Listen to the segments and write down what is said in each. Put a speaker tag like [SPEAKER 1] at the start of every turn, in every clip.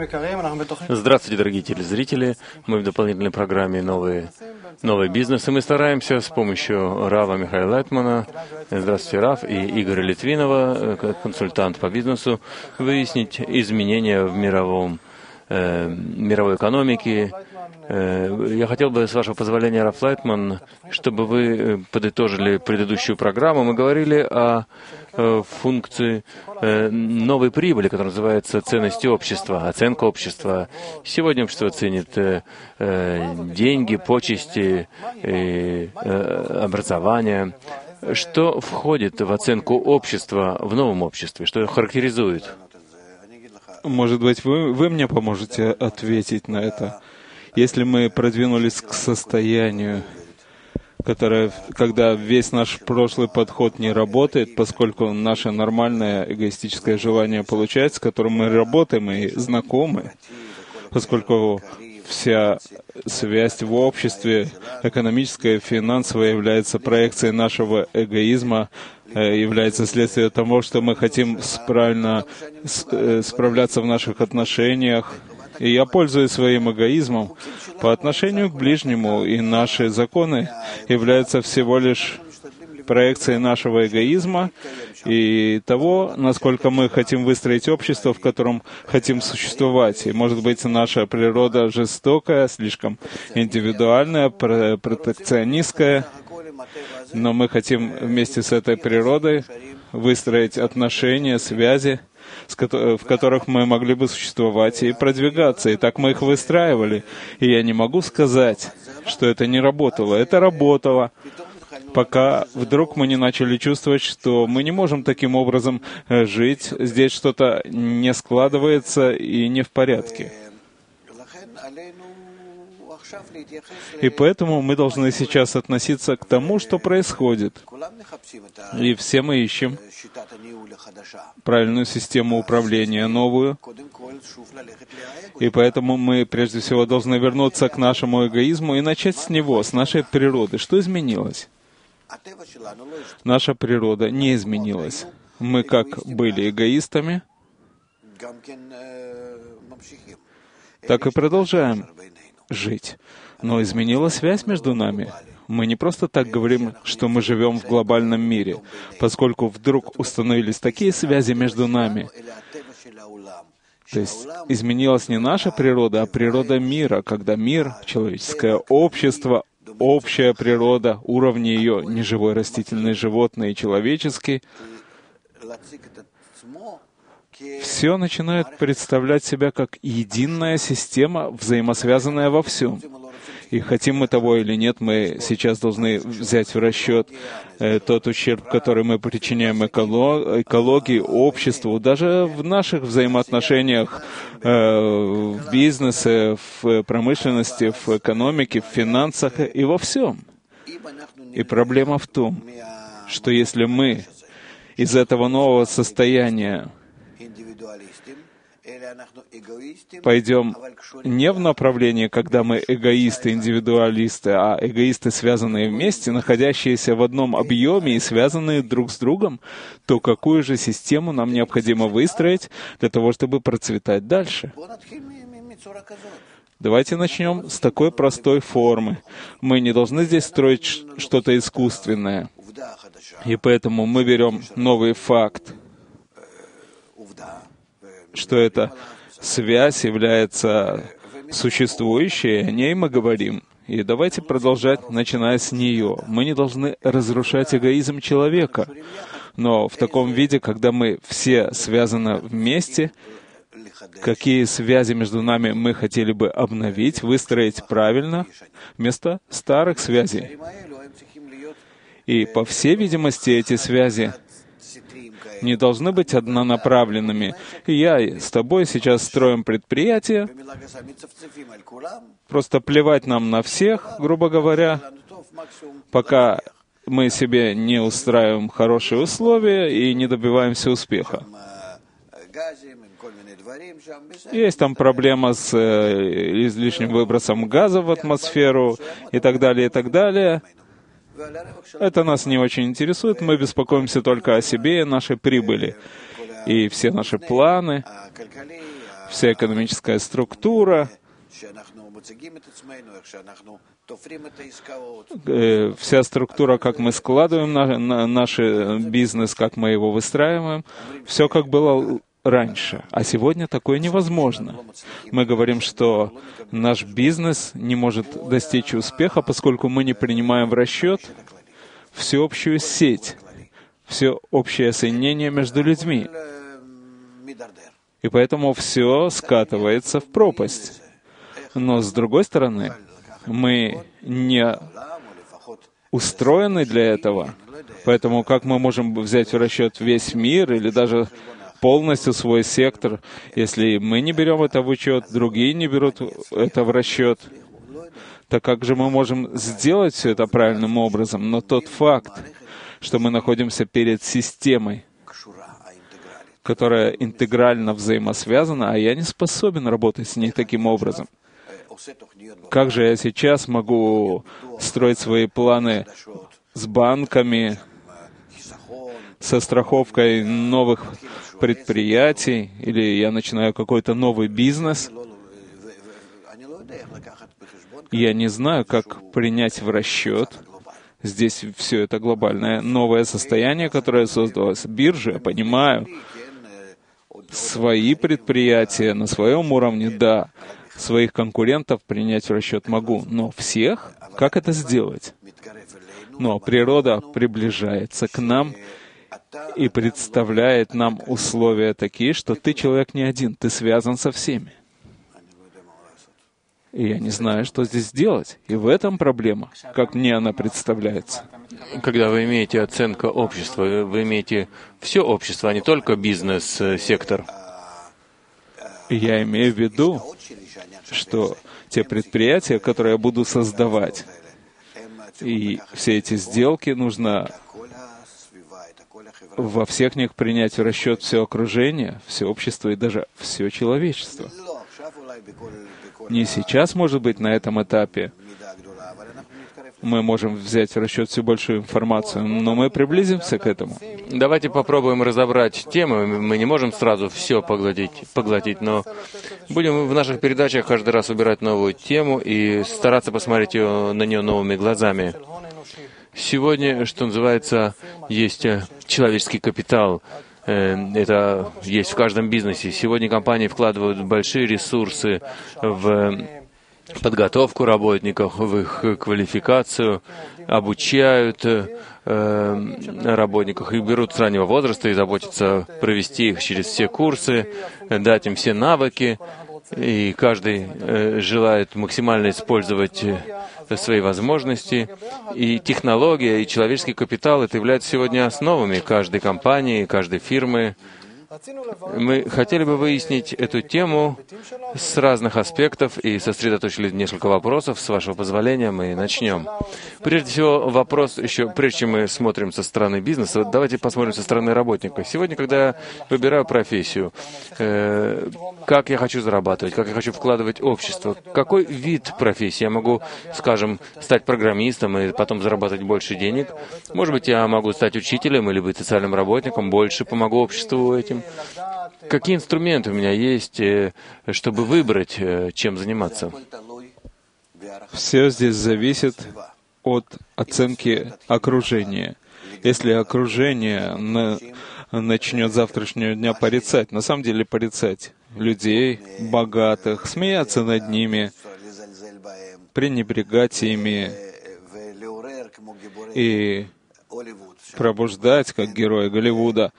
[SPEAKER 1] Здравствуйте, дорогие телезрители. Мы в дополнительной программе «Новый бизнес», и мы стараемся с помощью Рава Михаила Лайтмана, здравствуйте, Рав, и Игоря Литвинова, консультант по бизнесу, выяснить изменения в мировой экономике. Я хотел бы, с вашего позволения, Рав Лайтман, чтобы вы подытожили предыдущую программу. Мы говорили о функции новой прибыли, которая называется ценности общества, оценка общества. Сегодня общество ценит деньги, почести, образование. Что входит в оценку общества в новом обществе? Что характеризует?
[SPEAKER 2] Может быть, вы мне поможете ответить на это? Если мы продвинулись к состоянию, когда весь наш прошлый подход не работает, поскольку наше нормальное эгоистическое желание получается, с которым мы работаем и знакомы, поскольку вся связь в обществе, экономическая, финансовая, является проекцией нашего эгоизма, является следствием того, что мы хотим правильно справляться в наших отношениях. И я пользуюсь своим эгоизмом по отношению к ближнему, и наши законы являются всего лишь проекцией нашего эгоизма и того, насколько мы хотим выстроить общество, в котором хотим существовать. И, может быть, наша природа жестокая, слишком индивидуальная, протекционистская, но мы хотим вместе с этой природой выстроить отношения, связи, в которых мы могли бы существовать и продвигаться. И так мы их выстраивали. И я не могу сказать, что это не работало. Это работало, пока вдруг мы не начали чувствовать, что мы не можем таким образом жить. Здесь что-то не складывается и не в порядке. И поэтому мы должны сейчас относиться к тому, что происходит. И все мы ищем правильную систему управления, новую. И поэтому мы прежде всего должны вернуться к нашему эгоизму и начать с него, с нашей природы. Что изменилось? Наша природа не изменилась. Мы как были эгоистами, так и продолжаем жить. Но изменилась связь между нами. Мы не просто так говорим, что мы живем в глобальном мире, поскольку вдруг установились такие связи между нами. То есть изменилась не наша природа, а природа мира, когда мир, человеческое общество, общая природа, уровни ее, неживой, растительный, животный и человеческий, все начинает представлять себя как единая система, взаимосвязанная во всем. И хотим мы того или нет, мы сейчас должны взять в расчет тот ущерб, который мы причиняем экологии, обществу, даже в наших взаимоотношениях в бизнесе, в промышленности, в экономике, в финансах и во всем. И проблема в том, что если мы из этого нового состояния пойдем не в направлении, когда мы эгоисты, индивидуалисты, а эгоисты, связанные вместе, находящиеся в одном объеме и связанные друг с другом, то какую же систему нам необходимо выстроить для того, чтобы процветать дальше? Давайте начнем с такой простой формы. Мы не должны здесь строить что-то искусственное. И поэтому мы берем новый факт, что эта связь является существующей, о ней мы говорим. И давайте продолжать, начиная с нее. Мы не должны разрушать эгоизм человека, но в таком виде, когда мы все связаны вместе, какие связи между нами мы хотели бы обновить, выстроить правильно, вместо старых связей. И, по всей видимости, эти связи не должны быть однонаправленными. Я с тобой сейчас строим предприятие, просто плевать нам на всех, грубо говоря, пока мы себе не устраиваем хорошие условия и не добиваемся успеха. Есть там проблема с излишним выбросом газа в атмосферу и так далее, и так далее. Это нас не очень интересует, мы беспокоимся только о себе и нашей прибыли. И все наши планы, вся экономическая структура, вся структура, как мы складываем наш бизнес, как мы его выстраиваем, все как было раньше. А сегодня такое невозможно. Мы говорим, что наш бизнес не может достичь успеха, поскольку мы не принимаем в расчет всеобщую сеть, все общее соединение между людьми. И поэтому все скатывается в пропасть. Но с другой стороны, мы не устроены для этого. Поэтому как мы можем взять в расчет весь мир или даже полностью свой сектор, если мы не берем это в учет, другие не берут это в расчет? Так как же мы можем сделать все это правильным образом? Но тот факт, что мы находимся перед системой, которая интегрально взаимосвязана, а я не способен работать с ней таким образом. Как же я сейчас могу строить свои планы с банками, со страховкой новых предприятий, или я начинаю какой-то новый бизнес? Я не знаю, как принять в расчет здесь все это глобальное новое состояние, которое создалось. Биржа, я понимаю, свои предприятия на своем уровне, да, своих конкурентов принять в расчет могу, но всех? Как это сделать? Но природа приближается к нам и представляет нам условия такие, что ты человек не один, ты связан со всеми. И я не знаю, что здесь делать. И в этом проблема, как мне она представляется.
[SPEAKER 1] Когда вы имеете оценку общества, вы имеете все общество, а не только бизнес-сектор.
[SPEAKER 2] Я имею в виду, что те предприятия, которые я буду создавать, и все эти сделки, нужно во всех них принять в расчет все окружение, все общество и даже все человечество. Не сейчас, может быть, на этом этапе мы можем взять в расчет всю большую информацию, но мы приблизимся к этому.
[SPEAKER 1] Давайте попробуем разобрать темы. Мы не можем сразу все поглотить, но будем в наших передачах каждый раз выбирать новую тему и стараться посмотреть на нее новыми глазами. Сегодня, что называется, есть человеческий капитал. Это есть в каждом бизнесе. Сегодня компании вкладывают большие ресурсы в подготовку работников, в их квалификацию, обучают работников, их берут с раннего возраста и заботятся провести их через все курсы, дать им все навыки, и каждый желает максимально использовать свои возможности. И технология, и человеческий капитал — это являются сегодня основами каждой компании, каждой фирмы. Мы хотели бы выяснить эту тему с разных аспектов и сосредоточили несколько вопросов. С вашего позволения мы начнем. Прежде всего, вопрос еще, прежде чем мы смотрим со стороны бизнеса, давайте посмотрим со стороны работника. Сегодня, когда я выбираю профессию, как я хочу зарабатывать, как я хочу вкладывать общество, какой вид профессии? Я могу, скажем, стать программистом и потом зарабатывать больше денег. Может быть, я могу стать учителем или быть социальным работником, больше помогу обществу этим. Какие инструменты у меня есть, чтобы выбрать, чем заниматься?
[SPEAKER 2] Все здесь зависит от оценки окружения. Если окружение начнет с завтрашнего дня порицать, на самом деле порицать людей, богатых, смеяться над ними, пренебрегать ими и пробуждать, как герои Голливуда,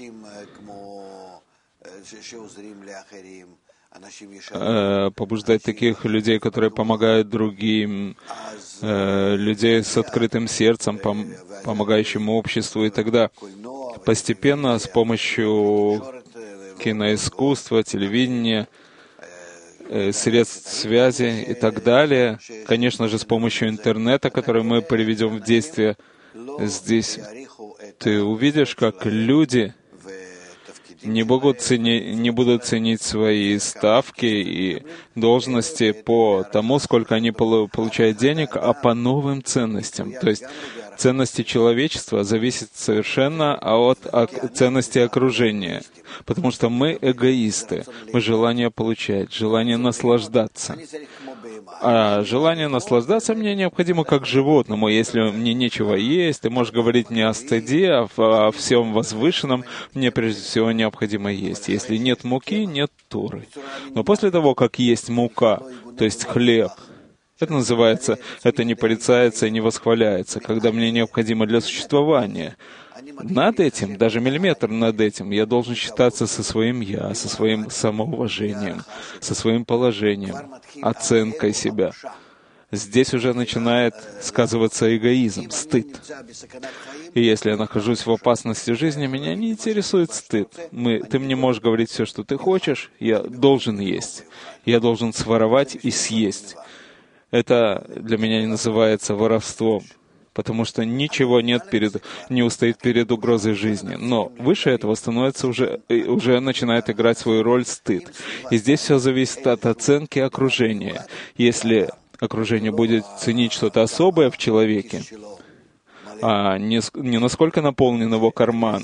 [SPEAKER 2] побуждать таких людей, которые помогают другим, людей с открытым сердцем, помогающим обществу. И тогда постепенно с помощью киноискусства, телевидения, средств связи и так далее, конечно же, с помощью интернета, который мы приведем в действие здесь, ты увидишь, как люди не будут ценить свои ставки и должности по тому, сколько они получают денег, а по новым ценностям. То есть ценности человечества зависят совершенно от ценности окружения. Потому что мы эгоисты. Мы желание получать, желание наслаждаться. А желание наслаждаться мне необходимо как животному. Если мне нечего есть, ты можешь говорить мне о стыде, о всем возвышенном, мне прежде всего необходимо есть. Если нет муки, нет Торы. Но после того, как есть мука, то есть хлеб, это называется, это не порицается и не восхваляется, когда мне необходимо для существования. Над этим, даже миллиметр над этим, я должен считаться со своим «я», со своим самоуважением, со своим положением, оценкой себя. Здесь уже начинает сказываться эгоизм, стыд. И если я нахожусь в опасности жизни, меня не интересует стыд. Ты мне можешь говорить все, что ты хочешь, я должен есть. Я должен своровать и съесть. Это для меня не называется воровством, потому что ничего не устоит перед угрозой жизни. Но выше этого становится уже начинает играть свою роль стыд. И здесь все зависит от оценки окружения. Если окружение будет ценить что-то особое в человеке, а не насколько наполнен его карман,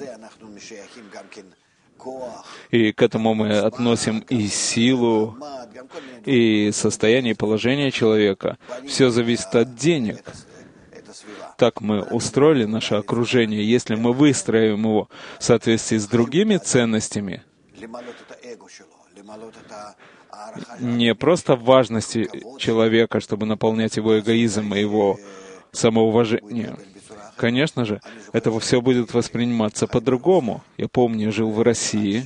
[SPEAKER 2] и к этому мы относим и силу, и состояние, и положение человека. Все зависит от денег. Так мы устроили наше окружение. Если мы выстроим его в соответствии с другими ценностями, не просто в важности человека, чтобы наполнять его эгоизм и его самоуважение. Конечно же, это все будет восприниматься по-другому. Я помню, я жил в России.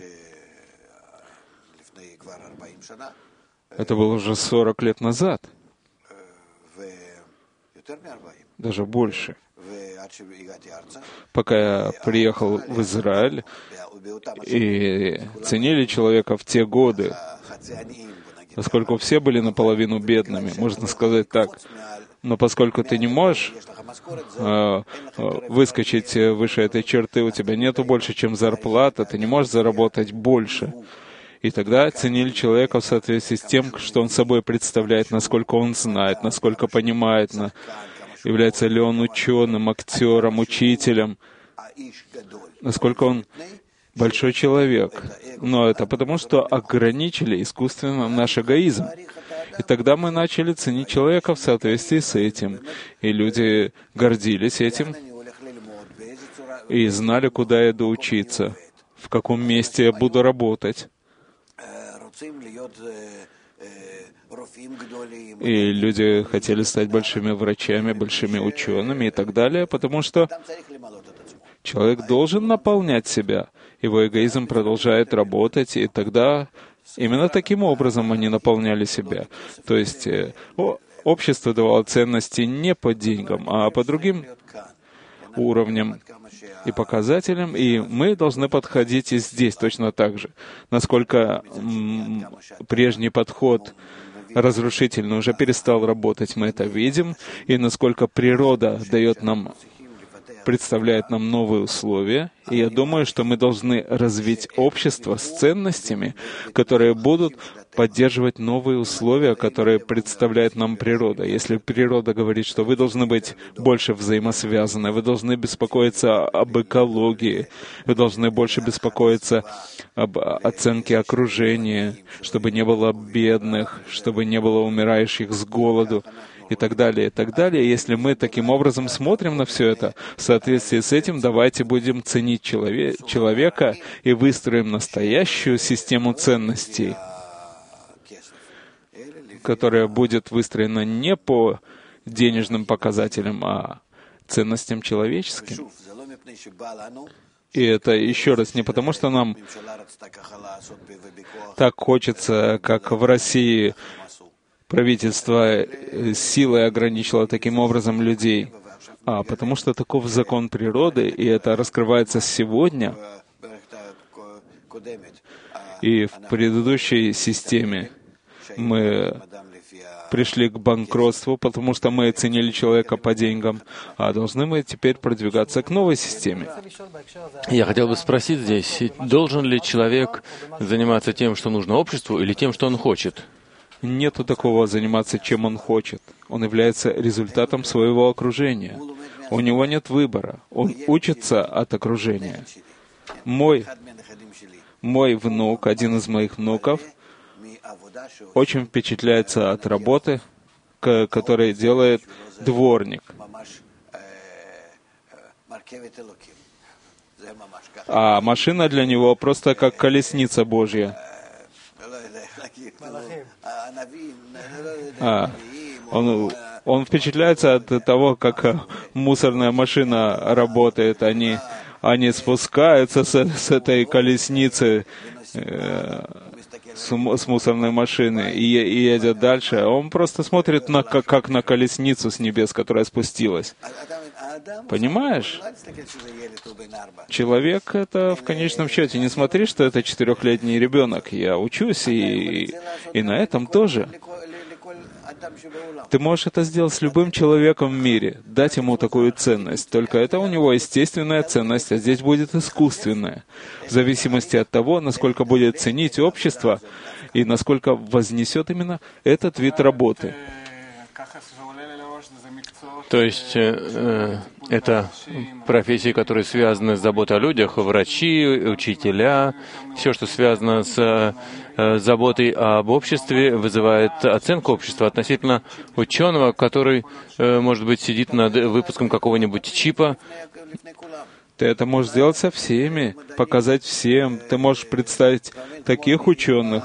[SPEAKER 2] Это было уже 40 лет назад. Даже больше. Пока я приехал в Израиль, и ценили человека в те годы, поскольку все были наполовину бедными, можно сказать так. Но поскольку ты не можешь выскочить выше этой черты, у тебя нету больше, чем зарплата, ты не можешь заработать больше. И тогда ценили человека в соответствии с тем, что он собой представляет, насколько он знает, насколько понимает, является ли он ученым, актером, учителем, насколько он большой человек. Но это потому, что ограничили искусственно наш эгоизм. И тогда мы начали ценить человека в соответствии с этим. И люди гордились этим и знали, куда я иду учиться, в каком месте я буду работать. И люди хотели стать большими врачами, большими учеными и так далее, потому что человек должен наполнять себя. Его эгоизм продолжает работать, и тогда именно таким образом они наполняли себя. То есть общество давало ценности не по деньгам, а по другим уровням и показателям, и мы должны подходить и здесь точно так же. Насколько прежний подход разрушительный уже перестал работать, мы это видим, и насколько природа представляет нам новые условия. И я думаю, что мы должны развить общество с ценностями, которые будут поддерживать новые условия, которые представляет нам природа. Если природа говорит, что вы должны быть больше взаимосвязаны, вы должны беспокоиться об экологии, вы должны больше беспокоиться об оценке окружения, чтобы не было бедных, чтобы не было умирающих с голоду, и так далее, и так далее. Если мы таким образом смотрим на все это, в соответствии с этим давайте будем ценить человека и выстроим настоящую систему ценностей, которая будет выстроена не по денежным показателям, а ценностям человеческим. И это еще раз не потому, что нам так хочется, как в России, правительство силой ограничило таким образом людей, а потому что таков закон природы, и это раскрывается сегодня. И в предыдущей системе мы пришли к банкротству, потому что мы ценили человека по деньгам, а должны мы теперь продвигаться к новой системе.
[SPEAKER 1] Я хотел бы спросить здесь, должен ли человек заниматься тем, что нужно обществу, или тем, что он хочет?
[SPEAKER 2] нету такого заниматься, чем он хочет. Он является результатом своего окружения. У него нет выбора. Он учится от окружения. Мой внук, один из моих внуков, очень впечатляется от работы, которую делает дворник. А машина для него просто как колесница Божья. Он впечатляется от того, как мусорная машина работает. Они спускаются с этой колесницы, с мусорной машины, и едет дальше. Он просто смотрит как на колесницу с небес, которая спустилась. Понимаешь? Человек — это в конечном счете. Не смотри, что это 4-летний ребенок. Я учусь, и на этом тоже. Ты можешь это сделать с любым человеком в мире, дать ему такую ценность. Только это у него естественная ценность, а здесь будет искусственная. В зависимости от того, насколько будет ценить общество и насколько вознесет именно этот вид работы.
[SPEAKER 1] То есть это профессии, которые связаны с заботой о людях, врачи, учителя, все, что связано с заботой об обществе, вызывает оценку общества относительно ученого, который, может быть, сидит над выпуском какого-нибудь чипа.
[SPEAKER 2] Ты это можешь сделать со всеми, показать всем. Ты можешь представить таких ученых.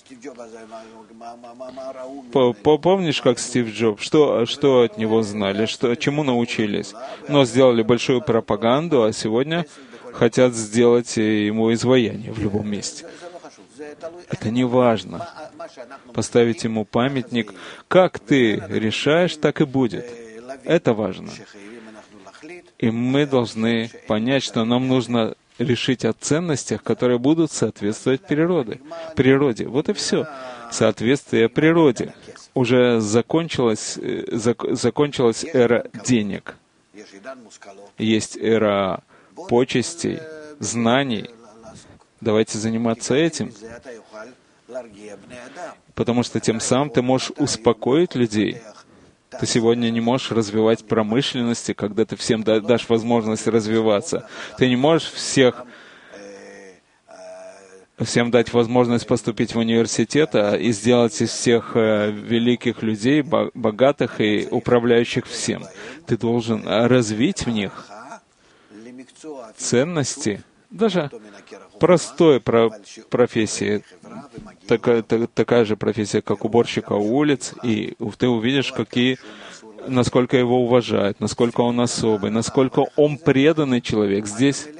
[SPEAKER 2] Помнишь, как Стив Джобс? Что от него знали? Чему научились? Но сделали большую пропаганду, а сегодня хотят сделать ему изваяние в любом месте. Это не важно. Поставить ему памятник. Как ты решаешь, так и будет. Это важно. И мы должны понять, что нам нужно решить о ценностях, которые будут соответствовать природе. Вот и все. Соответствие природе. Уже закончилась эра денег. Есть эра почестей, знаний. Давайте заниматься этим. Потому что тем самым ты можешь успокоить людей. Ты сегодня не можешь развивать промышленности, когда ты всем дашь возможность развиваться. Ты не можешь всем дать возможность поступить в университет и сделать из всех великих людей, богатых и управляющих всем. Ты должен развить в них ценности, даже простой профессии, такая же профессия, как уборщика улиц, и ты увидишь, насколько его уважают, насколько он особый, насколько он преданный человек.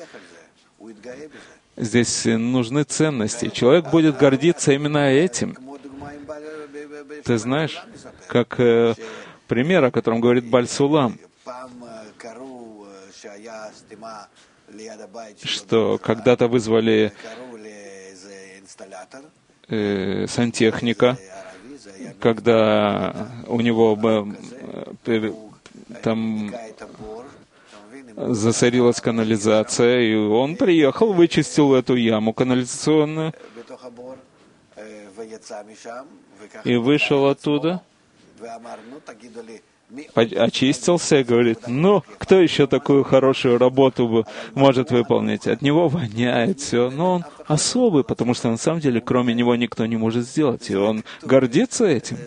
[SPEAKER 2] Здесь нужны ценности. Человек будет гордиться именно этим. Ты знаешь, как пример, о котором говорит Баль-Сулам, что когда-то вызвали сантехника, когда у него там засорилась канализация, и он приехал, вычистил эту яму канализационную и вышел оттуда, очистился и говорит: кто еще такую хорошую работу может выполнить? От него воняет все, но он особый, потому что на самом деле кроме него никто не может сделать, и он гордится этим.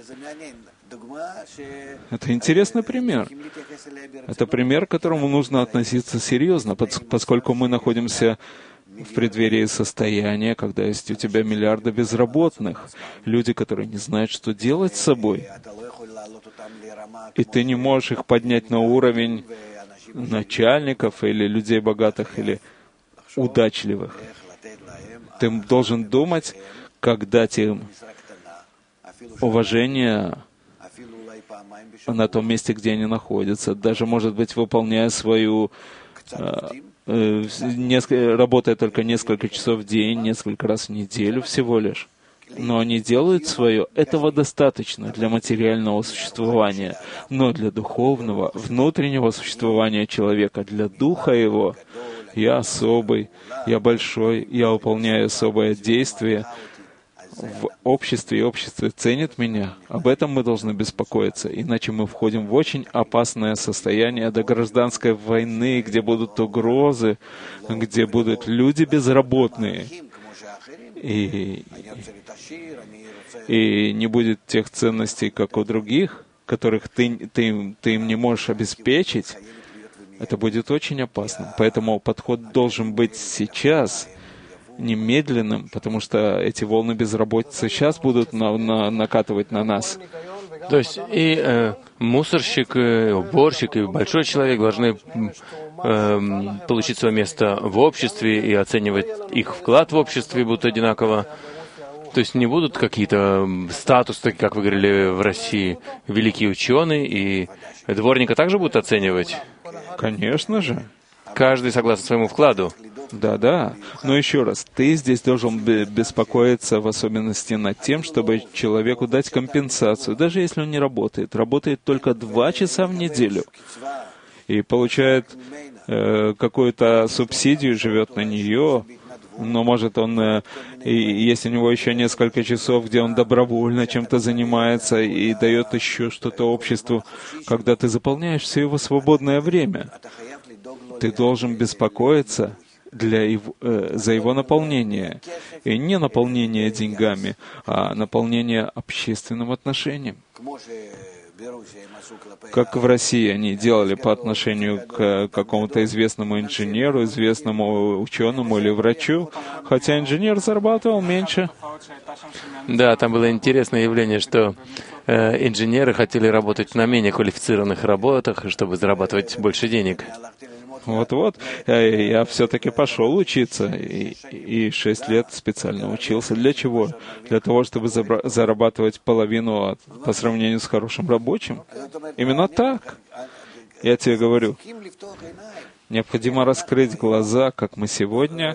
[SPEAKER 2] Это интересный пример. Это пример, к которому нужно относиться серьезно, поскольку мы находимся в преддверии состояния, когда есть у тебя миллиарды безработных, люди, которые не знают, что делать с собой. И ты не можешь их поднять на уровень начальников или людей богатых или удачливых. Ты должен думать, как дать им уважение на том месте, где они находятся, даже, может быть, выполняя работая только несколько часов в день, несколько раз в неделю всего лишь. Но они делают свое. Этого достаточно для материального существования. Но для духовного, внутреннего существования человека, для духа его, я особый, я большой, я выполняю особое действие. в обществе, и общество ценит меня, об этом мы должны беспокоиться, иначе мы входим в очень опасное состояние до гражданской войны, где будут угрозы, где будут люди безработные, и не будет тех ценностей, как у других, которых ты им не можешь обеспечить. Это будет очень опасно. Поэтому подход должен быть сейчас, немедленным, потому что эти волны безработицы сейчас будут накатывать на нас.
[SPEAKER 1] То есть и мусорщик, и уборщик, и большой человек должны получить свое место в обществе и оценивать их вклад в обществе будут одинаково. То есть не будут какие-то статусы, как вы говорили в России, великие ученые, и дворника также будут оценивать?
[SPEAKER 2] Конечно же.
[SPEAKER 1] Каждый согласно своему вкладу.
[SPEAKER 2] Да. Но еще раз, ты здесь должен беспокоиться в особенности над тем, чтобы человеку дать компенсацию, даже если он не работает. Работает только 2 часа в неделю и получает какую-то субсидию, живет на нее, но может он, есть у него еще несколько часов, где он добровольно чем-то занимается и дает еще что-то обществу, когда ты заполняешь все его свободное время. Ты должен беспокоиться за его наполнение. И не наполнение деньгами, а наполнение общественным отношением. Как в России они делали по отношению к какому-то известному инженеру, известному ученому или врачу, хотя инженер зарабатывал меньше.
[SPEAKER 1] Да, там было интересное явление, что инженеры хотели работать на менее квалифицированных работах, чтобы зарабатывать больше денег.
[SPEAKER 2] Вот-вот. Я все-таки пошел учиться, и 6 лет специально учился. Для чего? Для того, чтобы зарабатывать половину по сравнению с хорошим рабочим. Именно так. Я тебе говорю, необходимо раскрыть глаза, как мы сегодня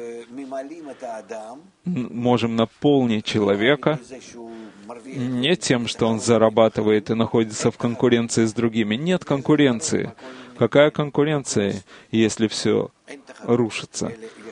[SPEAKER 2] можем наполнить человека не тем, что он зарабатывает и находится в конкуренции с другими. Нет конкуренции. Какая конкуренция, если все рушится?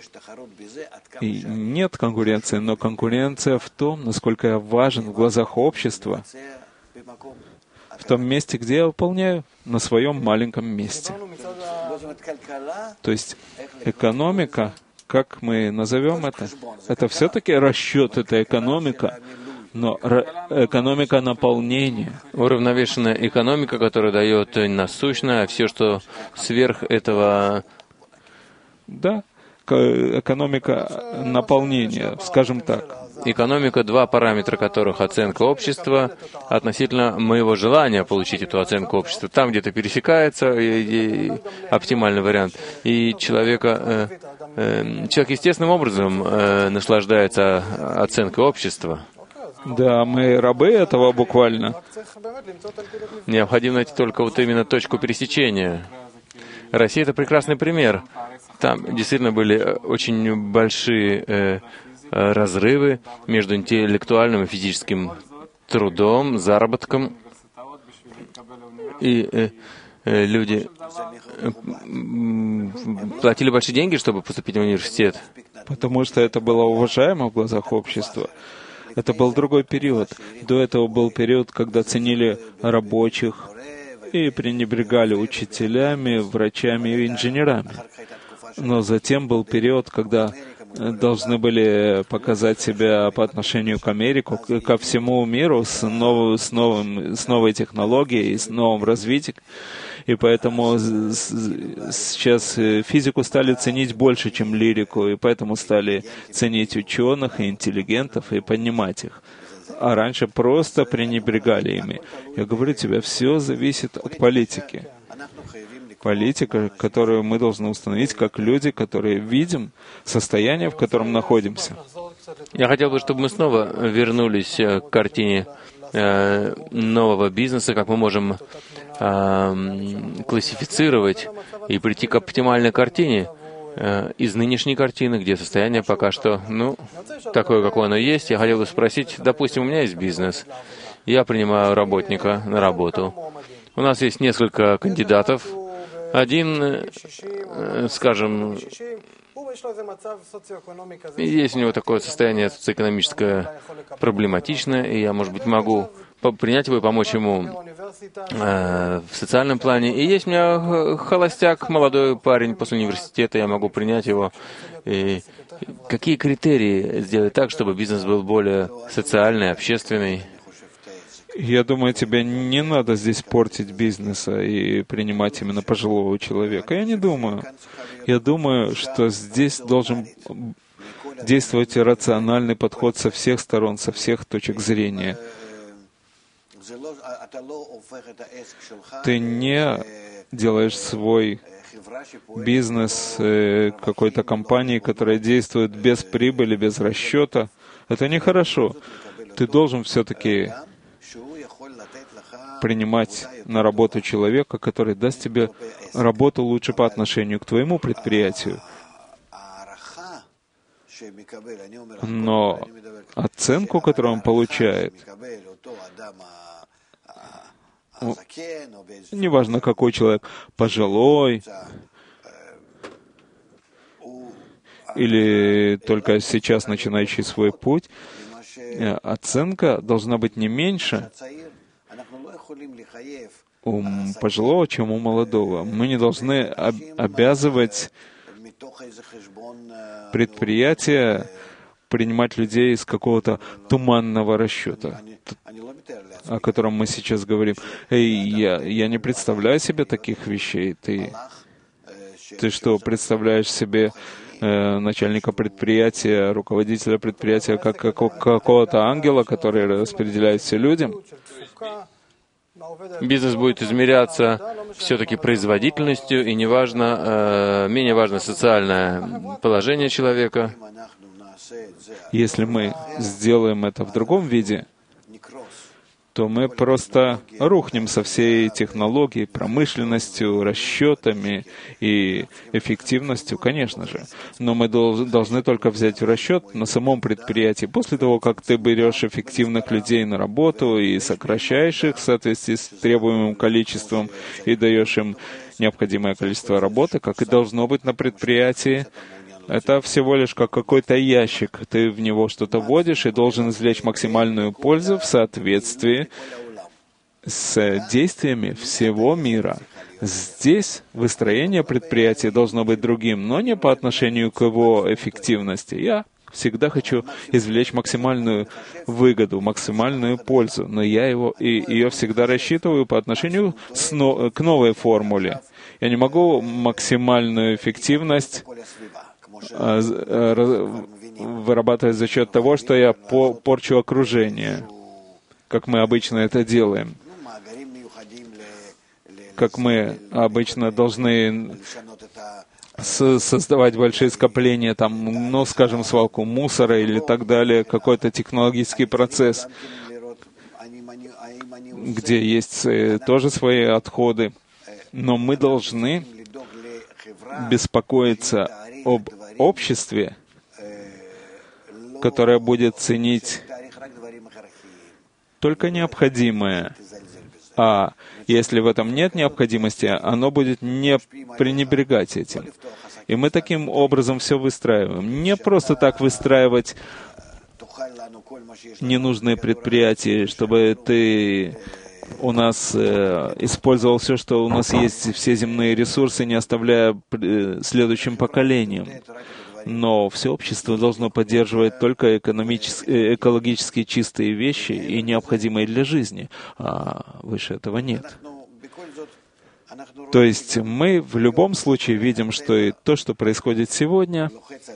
[SPEAKER 2] И нет конкуренции, но конкуренция в том, насколько я важен в глазах общества, в том месте, где я выполняю, на своем маленьком месте. То есть экономика, как мы назовем это все-таки расчет, это экономика, но экономика наполнения.
[SPEAKER 1] Уравновешенная экономика, которая дает насущное, а все, что сверх этого...
[SPEAKER 2] Да, экономика наполнения, скажем так.
[SPEAKER 1] Экономика, 2 параметра которых оценка общества относительно моего желания получить эту оценку общества. Там где-то пересекается оптимальный вариант. И человек естественным образом наслаждается оценкой общества.
[SPEAKER 2] Да, мы рабы этого буквально.
[SPEAKER 1] Необходимо найти только вот именно точку пересечения. Россия — это прекрасный пример. Там действительно были очень большие разрывы между интеллектуальным и физическим трудом, заработком. И люди платили большие деньги, чтобы поступить в университет.
[SPEAKER 2] Потому что это было уважаемо в глазах общества. Это был другой период. До этого был период, когда ценили рабочих и пренебрегали учителями, врачами и инженерами. Но затем был период, когда должны были показать себя по отношению к Америке, ко всему миру с новой технологией, с новым развитием. И поэтому сейчас физику стали ценить больше, чем лирику, и поэтому стали ценить ученых и интеллигентов и понимать их. А раньше просто пренебрегали ими. Я говорю тебе, все зависит от политики. Политика, которую мы должны установить как люди, которые видим состояние, в котором находимся.
[SPEAKER 1] Я хотел бы, чтобы мы снова вернулись к картине нового бизнеса, как мы можем классифицировать и прийти к оптимальной картине из нынешней картины, где состояние пока что, такое, какое оно есть. Я хотел бы спросить, допустим, у меня есть бизнес, я принимаю работника на работу. У нас есть несколько кандидатов Один, скажем, есть у него такое состояние социоэкономическое проблематичное, и я, может быть, могу принять его и помочь ему в социальном плане. И есть у меня холостяк, молодой парень после университета, я могу принять его. И какие критерии сделать так, чтобы бизнес был более социальный, общественный?
[SPEAKER 2] Я думаю, тебе не надо здесь портить бизнеса и принимать именно пожилого человека. Я не думаю. Я думаю, что здесь должен действовать рациональный подход со всех сторон, со всех точек зрения. Ты не делаешь свой бизнес какой-то компании, которая действует без прибыли, без расчета. Это нехорошо. Ты должен все-таки принимать на работу человека, который даст тебе работу лучше по отношению к твоему предприятию. Но оценку, которую он получает, неважно какой человек, пожилой или только сейчас начинающий свой путь, оценка должна быть не меньше у пожилого, чем у молодого. Мы не должны обязывать предприятия принимать людей из какого-то туманного расчета, о котором мы сейчас говорим. Я не представляю себе таких вещей. Ты что, представляешь себе начальника предприятия, руководителя предприятия, как какого-то ангела, который распределяет все людям?
[SPEAKER 1] Бизнес будет измеряться все-таки производительностью, и менее важно социальное положение человека.
[SPEAKER 2] Если мы сделаем это в другом виде, то мы просто рухнем со всей технологией, промышленностью, расчетами и эффективностью, конечно же. Но мы должны только взять в расчет на самом предприятии. После того, как ты берешь эффективных людей на работу и сокращаешь их в соответствии с требуемым количеством и даешь им необходимое количество работы, как и должно быть на предприятии, это всего лишь как какой-то ящик. Ты в него что-то вводишь и должен извлечь максимальную пользу в соответствии с действиями всего мира. Здесь выстроение предприятия должно быть другим, но не по отношению к его эффективности. Я всегда хочу извлечь максимальную выгоду, максимальную пользу, но я ее всегда рассчитываю по отношению к новой формуле. Я не могу максимальную эффективность вырабатывать за счет того, что я порчу окружение, как мы обычно это делаем. Как мы обычно должны создавать большие скопления, скажем, свалку мусора или так далее, какой-то технологический процесс, где есть тоже свои отходы. Но мы должны беспокоиться об обществе, которое будет ценить только необходимое. А если в этом нет необходимости, оно будет не пренебрегать этим. И мы таким образом все выстраиваем. Не просто так выстраивать ненужные предприятия, чтобы ты у нас использовал все, что у нас есть, все земные ресурсы, не оставляя следующим поколениям. Но все общество должно поддерживать только экологически чистые вещи и необходимые для жизни, а выше этого нет. То есть мы в любом случае видим, что и то, что происходит сегодня,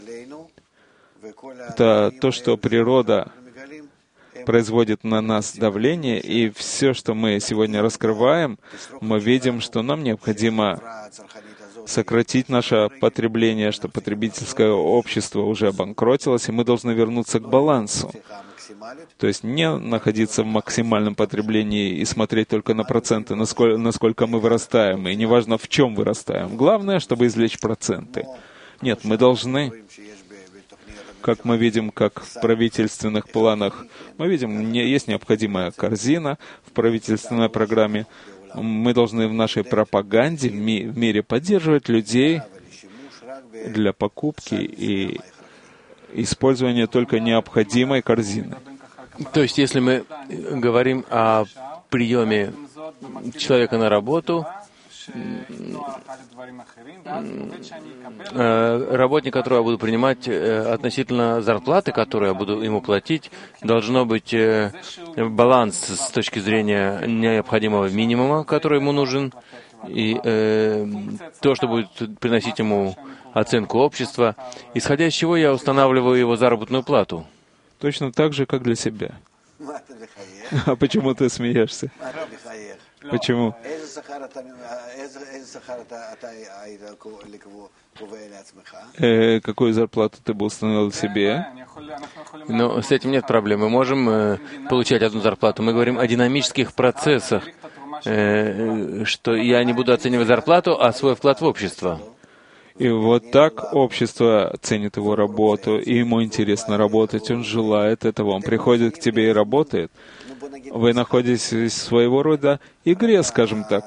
[SPEAKER 2] это то, что природа производит на нас давление, и все, что мы сегодня раскрываем, мы видим, что нам необходимо сократить наше потребление, что потребительское общество уже обанкротилось, и мы должны вернуться к балансу. То есть не находиться в максимальном потреблении и смотреть только на проценты, насколько мы вырастаем, и неважно, в чем вырастаем. Главное, чтобы извлечь проценты. Нет, мы должны, как мы видим, как в правительственных планах, мы видим, есть необходимая корзина в правительственной программе, Мы должны в нашей пропаганде в мире поддерживать людей для покупки и использования только необходимой корзины.
[SPEAKER 1] То есть, если мы говорим о приеме человека на работу, работник, которого я буду принимать, относительно зарплаты, которую я буду ему платить, должно быть баланс с точки зрения необходимого минимума, который ему нужен, и то, что будет приносить ему оценку общества, исходя из чего я устанавливаю его заработную плату.
[SPEAKER 2] Точно так же, как для себя. А почему ты смеешься? Почему? Какую зарплату ты бы установил себе?
[SPEAKER 1] Но с этим нет проблем. Мы можем получать одну зарплату. Мы говорим о динамических процессах, что я не буду оценивать зарплату, а свой вклад в общество.
[SPEAKER 2] И вот так общество ценит его работу, и ему интересно работать, он желает этого, он приходит к тебе и работает. Вы находитесь в своего рода игре, скажем так.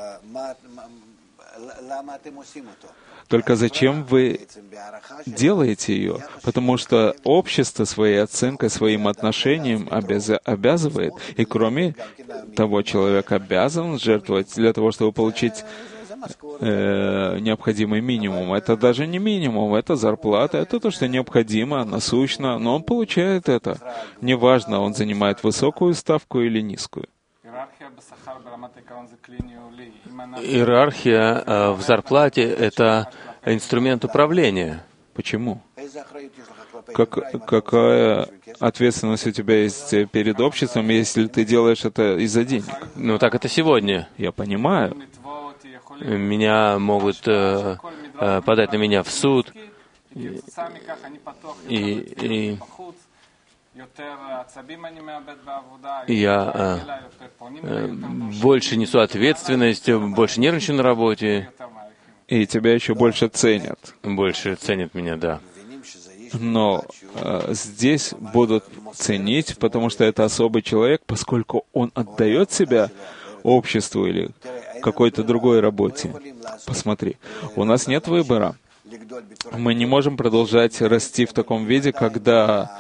[SPEAKER 2] Только зачем вы делаете ее? Потому что общество своей оценкой, своим отношением обязывает, и кроме того, человек обязан жертвовать для того, чтобы получить необходимый минимум. Это даже не минимум, это зарплата, это то, что необходимо, насущно, но он получает это. Неважно, он занимает высокую ставку или низкую.
[SPEAKER 1] Иерархия в зарплате — это инструмент управления.
[SPEAKER 2] Почему? Какая ответственность у тебя есть перед обществом, если ты делаешь это из-за денег?
[SPEAKER 1] Ну, так это сегодня.
[SPEAKER 2] Я понимаю.
[SPEAKER 1] Меня могут подать на меня в суд, и я больше несу ответственность, больше нервничаю на работе.
[SPEAKER 2] И тебя еще больше ценят.
[SPEAKER 1] Больше ценят меня, да.
[SPEAKER 2] Но здесь будут ценить, потому что это особый человек, поскольку он отдает себя обществу или какой-то другой работе. Посмотри, у нас нет выбора. Мы не можем продолжать расти в таком виде, когда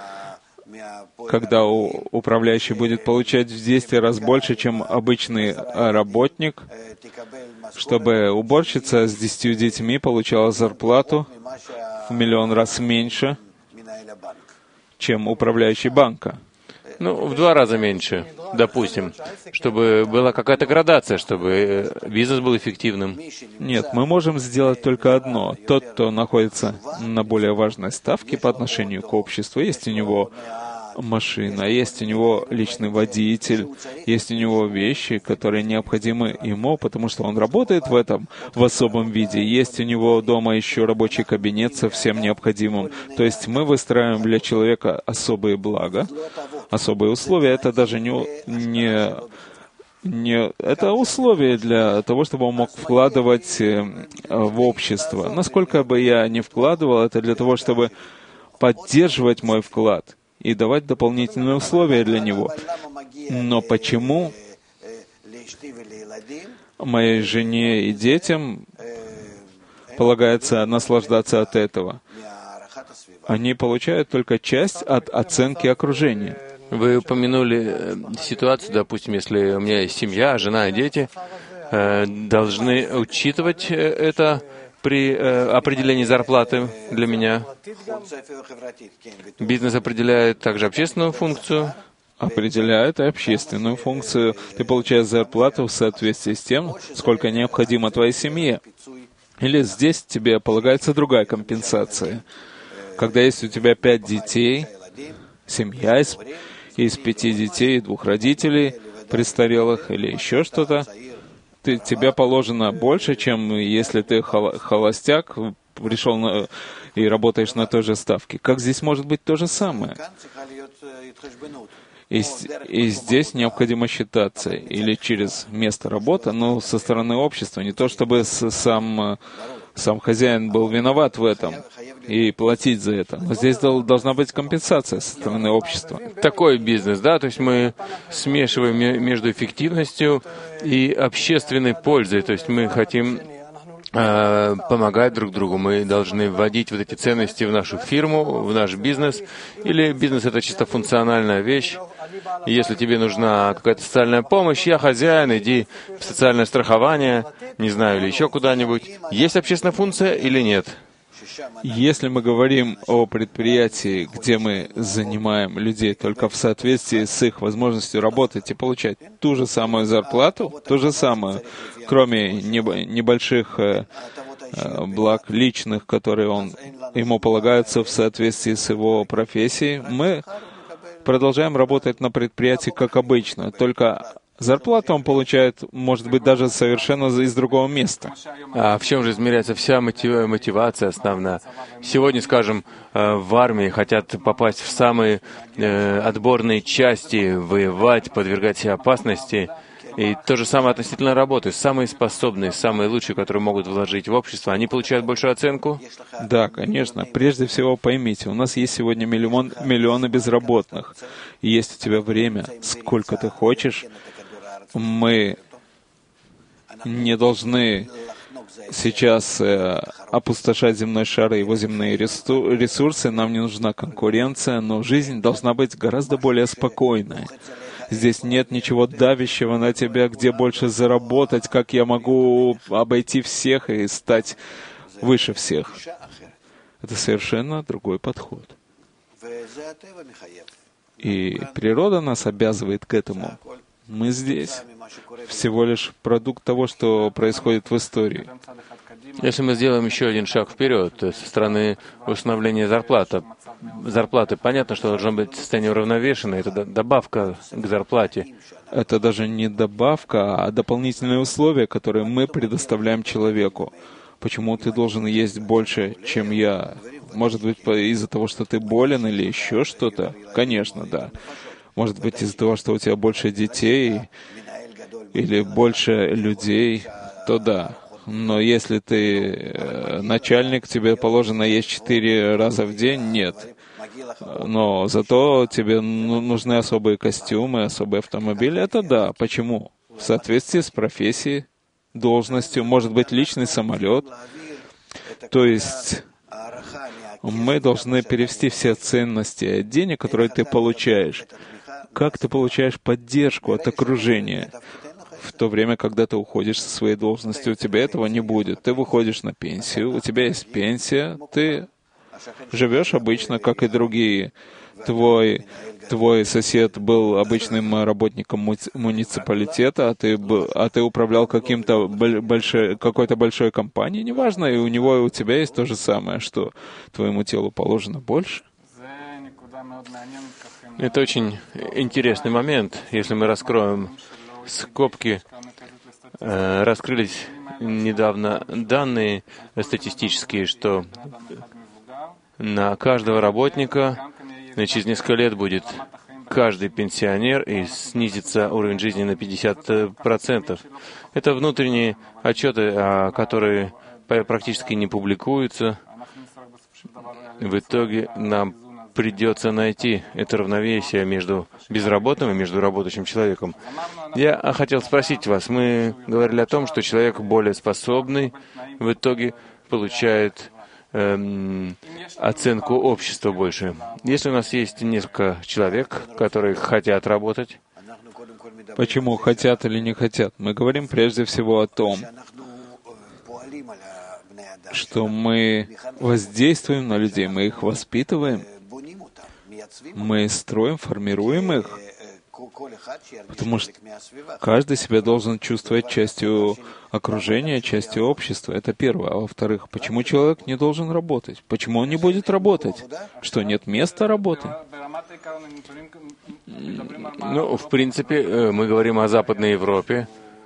[SPEAKER 2] управляющий будет получать в 10 раз больше, чем обычный работник, чтобы уборщица с 10 детьми получала зарплату в 1 миллион раз меньше, чем управляющий банка.
[SPEAKER 1] Ну, в 2 раза меньше, допустим, чтобы была какая-то градация, чтобы бизнес был эффективным.
[SPEAKER 2] Нет, мы можем сделать только одно. Тот, кто находится на более важной ставке по отношению к обществу, есть у него машина, есть у него личный водитель, есть у него вещи, которые необходимы ему, потому что он работает в особом виде. Есть у него дома еще рабочий кабинет со всем необходимым. То есть мы выстраиваем для человека особые блага, особые условия. Это даже это условие для того, чтобы он мог вкладывать в общество. Насколько бы я ни вкладывал, это для того, чтобы поддерживать мой вклад и давать дополнительные условия для него. Но почему моей жене и детям полагается наслаждаться от этого? Они получают только часть от оценки окружения.
[SPEAKER 1] Вы упомянули ситуацию, допустим, если у меня есть семья, жена и дети, должны учитывать это при определении зарплаты для меня. Бизнес определяет также общественную функцию.
[SPEAKER 2] Определяет и общественную функцию. Ты получаешь зарплату в соответствии с тем, сколько необходимо твоей семье. Или здесь тебе полагается другая компенсация. Когда есть у тебя 5 детей, семья из 5 детей и 2 родителей, престарелых или еще что-то, тебе положено больше, чем если ты холостяк, пришел и работаешь на той же ставке. Как здесь может быть то же самое? И здесь необходимо считаться или через место работы, но со стороны общества, не то чтобы сам сам хозяин был виноват в этом и платить за это. Но здесь должна быть компенсация со стороны общества.
[SPEAKER 1] Такой бизнес, да, то есть мы смешиваем между эффективностью и общественной пользой, то есть мы хотим помогать друг другу. Мы должны вводить вот эти ценности в нашу фирму, в наш бизнес. Или бизнес — это чисто функциональная вещь. И если тебе нужна какая-то социальная помощь, я хозяин, иди в социальное страхование, не знаю, или еще куда-нибудь. Есть общественная функция или нет?
[SPEAKER 2] Если мы говорим о предприятии, где мы занимаем людей только в соответствии с их возможностью работать и получать ту же самую зарплату, то же самое, кроме небольших благ личных, которые ему полагаются в соответствии с его профессией, мы продолжаем работать на предприятии как обычно, только зарплату он получает, может быть, даже совершенно из другого места.
[SPEAKER 1] А в чем же измеряется вся мотивация основная? Сегодня, скажем, в армии хотят попасть в самые отборные части, воевать, подвергать себя опасности. И то же самое относительно работы. Самые способные, самые лучшие, которые могут вложить в общество, они получают большую оценку?
[SPEAKER 2] Да, конечно. Прежде всего поймите, у нас есть сегодня миллионы безработных. И есть у тебя время, сколько ты хочешь. Мы не должны сейчас опустошать земной шар и его земные ресурсы. Нам не нужна конкуренция, но жизнь должна быть гораздо более спокойной. Здесь нет ничего давящего на тебя, где больше заработать, как я могу обойти всех и стать выше всех. Это совершенно другой подход. И природа нас обязывает к этому. Мы здесь всего лишь продукт того, что происходит в истории.
[SPEAKER 1] Если мы сделаем еще один шаг вперед, то есть со стороны установления зарплаты, понятно, что должно быть состояние уравновешенное, это добавка к зарплате.
[SPEAKER 2] Это даже не добавка, а дополнительные условия, которые мы предоставляем человеку. Почему ты должен есть больше, чем я? Может быть, из-за того, что ты болен или еще что-то? Конечно, да. Может быть, из-за того, что у тебя больше детей или больше людей, то да. Но если ты начальник, тебе положено есть 4 раза в день, нет. Но зато тебе нужны особые костюмы, особые автомобили, это да. Почему? В соответствии с профессией, должностью, может быть, личный самолет. То есть мы должны перевести все ценности денег, которые ты получаешь. Как ты получаешь поддержку от окружения? В то время, когда ты уходишь со своей должности, у тебя этого не будет. Ты выходишь на пенсию, у тебя есть пенсия, ты живешь обычно, как и другие. Твой сосед был обычным работником муниципалитета, а ты управлял какой-то большой компанией, неважно, и у него и у тебя есть то же самое, что твоему телу положено больше.
[SPEAKER 1] Это очень интересный момент, если мы раскроем скобки. Раскрылись недавно данные статистические, что на каждого работника через несколько лет будет каждый пенсионер, и снизится уровень жизни на 50%. Это внутренние отчеты, которые практически не публикуются. В итоге нам придется найти это равновесие между безработным и между работающим человеком. Я хотел спросить вас, мы говорили о том, что человек более способный в итоге получает оценку общества больше. Если у нас есть несколько человек, которые хотят работать,
[SPEAKER 2] почему хотят или не хотят? Мы говорим прежде всего о том, что мы воздействуем на людей, мы их воспитываем, мы строим, формируем их, потому что каждый себя должен чувствовать частью окружения, частью общества. Это первое. А во-вторых, почему человек не должен работать? Почему он не будет работать? Что, нет места работы?
[SPEAKER 1] Ну, в принципе, мы говорим о Западной Европе,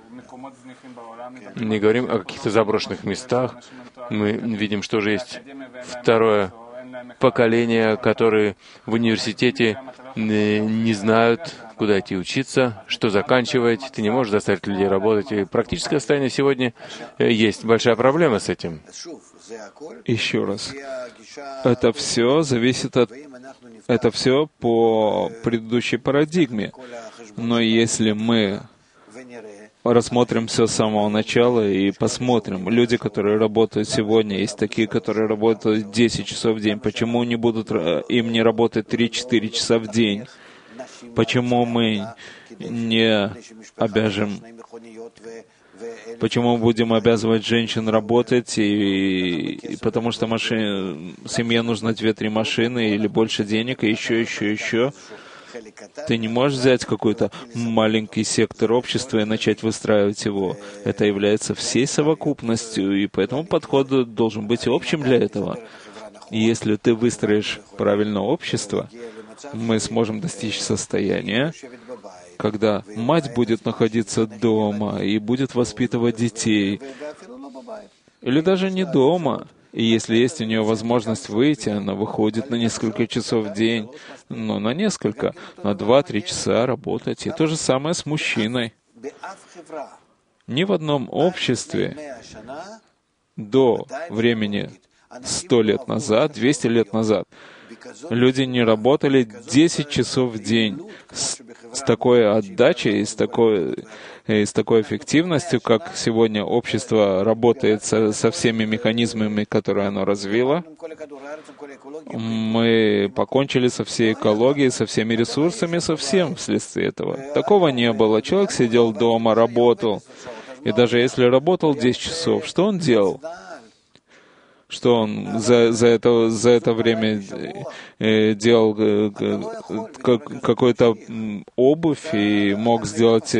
[SPEAKER 1] не говорим о каких-то заброшенных местах. Мы видим, что же есть второе поколение, которые в университете не знают, куда идти учиться, что заканчивать. Ты не можешь заставить людей работать. И практическое состояние сегодня есть большая проблема с этим.
[SPEAKER 2] Еще раз. Это все зависит от... Это все по предыдущей парадигме. Но если мы рассмотрим все с самого начала и посмотрим, люди, которые работают сегодня, есть такие, которые работают 10 часов в день. Почему им не работать 3-4 часа в день? Почему мы не обяжем... Почему мы будем обязывать женщин работать, и потому что семье нужно 2-3 машины или больше денег, и еще. Ты не можешь взять какой-то маленький сектор общества и начать выстраивать его. Это является всей совокупностью, и поэтому подход должен быть общим для этого. И если ты выстроишь правильное общество, мы сможем достичь состояния, когда мать будет находиться дома и будет воспитывать детей, или даже не дома. И если есть у нее возможность выйти, она выходит на несколько часов в день, на 2-3 часа работать. И то же самое с мужчиной. Ни в одном обществе до времени 100 лет назад, 200 лет назад, люди не работали 10 часов в день с такой отдачей и с такой эффективностью, как сегодня общество работает со всеми механизмами, которые оно развило. Мы покончили со всей экологией, со всеми ресурсами, со всем вследствие этого. Такого не было. Человек сидел дома, работал. И даже если работал 10 часов, что он делал? Что он за это время делал какую-то обувь и мог сделать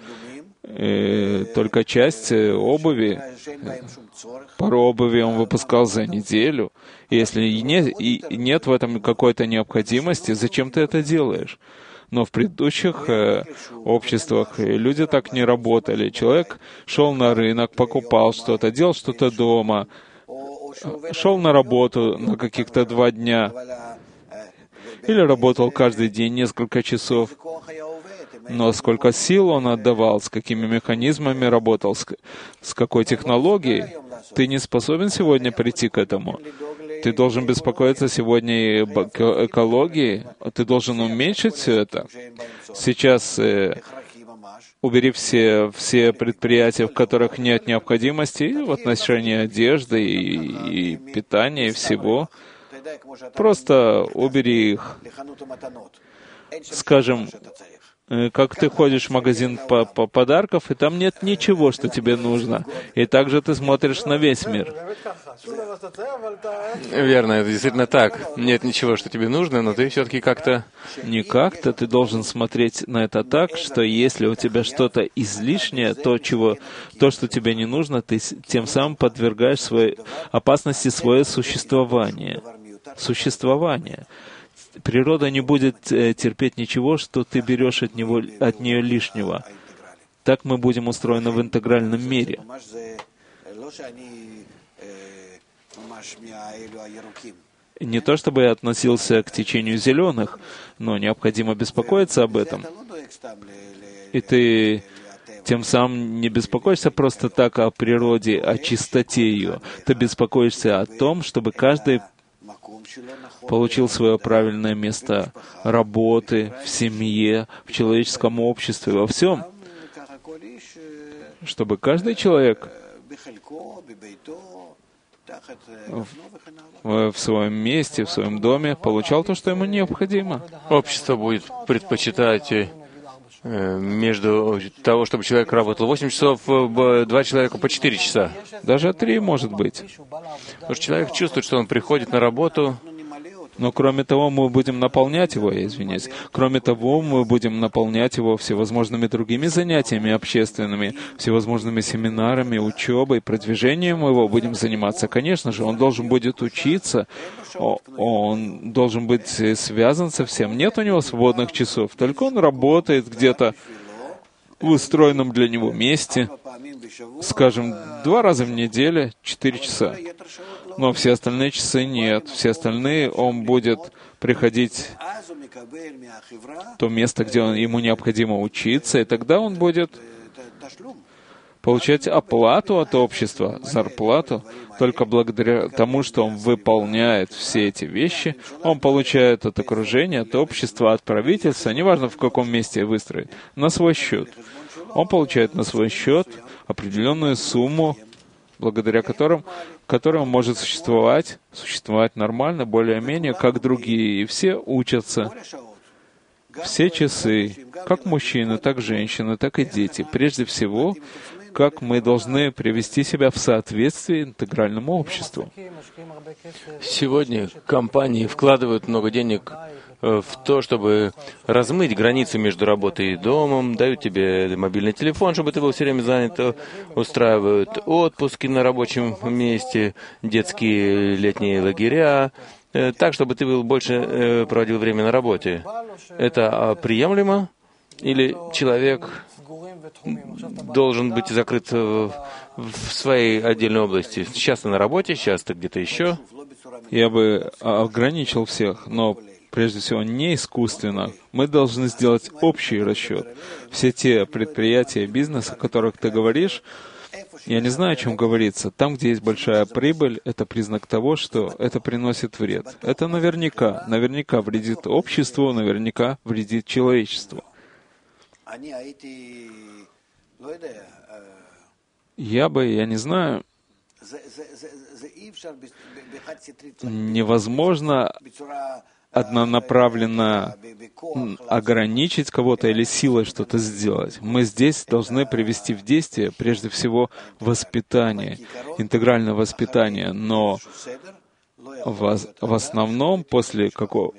[SPEAKER 2] только часть обуви. Пару обуви он выпускал за неделю. Если нет в этом какой-то необходимости, зачем ты это делаешь? Но в предыдущих обществах люди так не работали. Человек шел на рынок, покупал что-то, делал что-то дома, шел на работу на каких-то 2 дня, или работал каждый день несколько часов. Но сколько сил он отдавал, с какими механизмами работал, с какой технологией, ты не способен сегодня прийти к этому. Ты должен беспокоиться сегодня об экологии, ты должен уменьшить все это. Сейчас убери все предприятия, в которых нет необходимости в отношении одежды и питания и всего. Просто убери их. Скажем, как ты ходишь в магазин по подарков, и там нет ничего, что тебе нужно. И также ты смотришь на весь мир.
[SPEAKER 1] Верно, это действительно так. Нет ничего, что тебе нужно, но ты все-таки как-то...
[SPEAKER 2] Не как-то, ты должен смотреть на это так, что если у тебя что-то излишнее, то, что тебе не нужно, ты тем самым подвергаешь своей опасности свое существование. Природа не будет терпеть ничего, что ты берешь от нее лишнего. Так мы будем устроены в интегральном мире. Не то чтобы я относился к течению зеленых, но необходимо беспокоиться об этом. И ты тем самым не беспокоишься просто так о природе, о чистоте ее. Ты беспокоишься о том, чтобы каждый получил свое правильное место работы, в семье, в человеческом обществе, во всем. Чтобы каждый человек в своем месте, в своем доме получал то, что ему необходимо.
[SPEAKER 1] Общество будет предпочитать между того, чтобы человек работал 8 часов, 2 человека по 4 часа.
[SPEAKER 2] Даже 3, может быть.
[SPEAKER 1] Потому что человек чувствует, что он приходит на работу.
[SPEAKER 2] Но кроме того, мы будем наполнять его, кроме того, мы будем наполнять его всевозможными другими занятиями общественными, всевозможными семинарами, учебой, продвижением его будем заниматься. Конечно же, он должен будет учиться, он должен быть связан со всем. Нет у него свободных часов, только он работает где-то в устроенном для него месте, скажем, 2 раза в неделю, 4 часа. Но все остальные часы нет. Все остальные он будет приходить в то место, где ему необходимо учиться, и тогда он будет получать оплату от общества, зарплату. Только благодаря тому, что он выполняет все эти вещи, он получает от окружения, от общества, от правительства, неважно в каком месте выстроить, на свой счет. Он получает на свой счет определенную сумму, благодаря которой он может существовать нормально, более-менее, как другие. И все учатся. Все часы, как мужчины, так женщины, так и дети. Прежде всего, как мы должны привести себя в соответствие интегральному обществу.
[SPEAKER 1] Сегодня компании вкладывают много денег в то, чтобы размыть границы между работой и домом, дают тебе мобильный телефон, чтобы ты был все время занят, устраивают отпуски на рабочем месте, детские летние лагеря, так, чтобы ты больше проводил время на работе. Это приемлемо? Или человек должен быть закрыт в своей отдельной области? Часто на работе, часто где-то еще?
[SPEAKER 2] Я бы ограничил всех, но прежде всего не искусственно. Мы должны сделать общий расчет. Все те предприятия, бизнесы, о которых ты говоришь, я не знаю, о чем говорится. Там, где есть большая прибыль, это признак того, что это приносит вред. Это наверняка вредит обществу, наверняка вредит человечеству. Я не знаю, невозможно однонаправленно ограничить кого-то или силой что-то сделать. Мы здесь должны привести в действие, прежде всего, воспитание, интегральное воспитание, но в основном после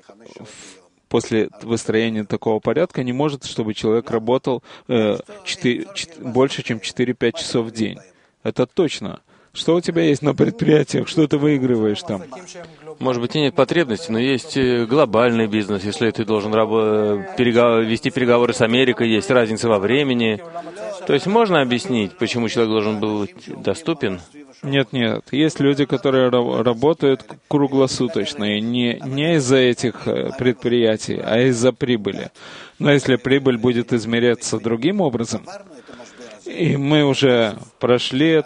[SPEAKER 2] выстроения такого порядка не может, чтобы человек работал больше, чем 4-5 часов в день. Это точно. Что у тебя есть на предприятиях? Что ты выигрываешь там?
[SPEAKER 1] Может быть, и нет потребности, но есть глобальный бизнес. Если ты должен вести переговоры с Америкой, есть разница во времени. То есть можно объяснить, почему человек должен быть доступен?
[SPEAKER 2] Нет. Есть люди, которые работают круглосуточно, и не из-за этих предприятий, а из-за прибыли. Но если прибыль будет измеряться другим образом, и мы уже прошли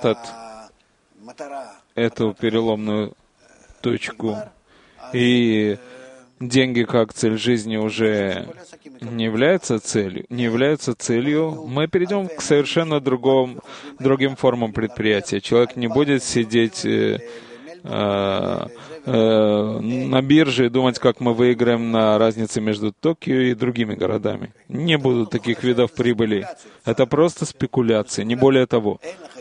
[SPEAKER 2] эту переломную точку, и деньги как цель жизни уже не являются целью, мы перейдем к совершенно другим формам предприятия. Человек не будет сидеть на бирже и думать, как мы выиграем на разнице между Токио и другими городами. Не будут таких видов прибыли. Это просто спекуляции, не более того.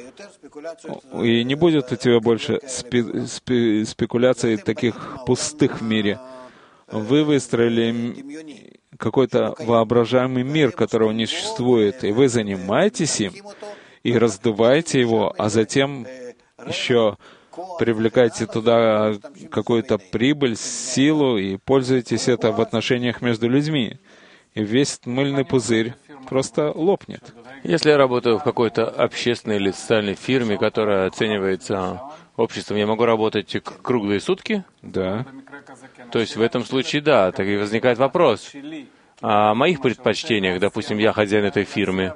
[SPEAKER 2] И не будет у тебя больше спекуляций таких пустых в мире. Вы выстроили какой-то воображаемый мир, которого не существует, и вы занимаетесь им, и раздуваете его, а затем еще привлекаете туда какую-то прибыль, силу, и пользуетесь это в отношениях между людьми. И весь мыльный пузырь просто лопнет.
[SPEAKER 1] Если я работаю в какой-то общественной или социальной фирме, которая оценивается обществом, я могу работать круглые сутки?
[SPEAKER 2] Да.
[SPEAKER 1] То есть в этом случае да, так и возникает вопрос о моих предпочтениях. Допустим, я хозяин этой фирмы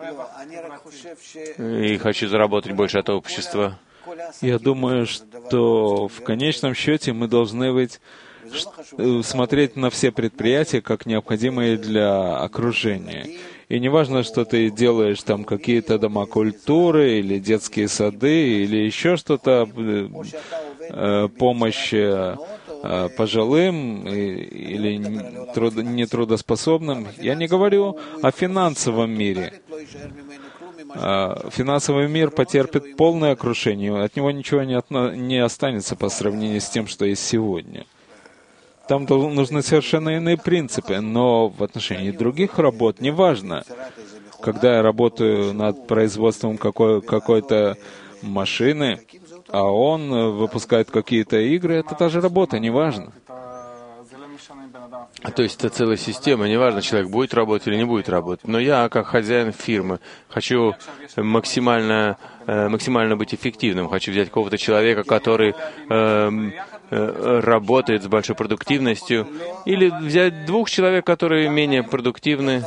[SPEAKER 1] и хочу заработать больше от общества.
[SPEAKER 2] Я думаю, что в конечном счете мы должны смотреть на все предприятия как необходимые для окружения. И не важно, что ты делаешь, там какие-то дома культуры, или детские сады, или еще что-то, помощь пожилым или нетрудоспособным. Я не говорю о финансовом мире. Финансовый мир потерпит полное крушение, от него ничего не останется по сравнению с тем, что есть сегодня. Там нужны совершенно иные принципы, но в отношении других работ неважно. Когда я работаю над производством какой-то машины, а он выпускает какие-то игры, это та же работа, неважно.
[SPEAKER 1] То есть это целая система, неважно, человек будет работать или не будет работать. Но я, как хозяин фирмы, хочу максимально быть эффективным. Хочу взять какого-то человека, который работает с большой продуктивностью, или взять 2 человек, которые менее продуктивны.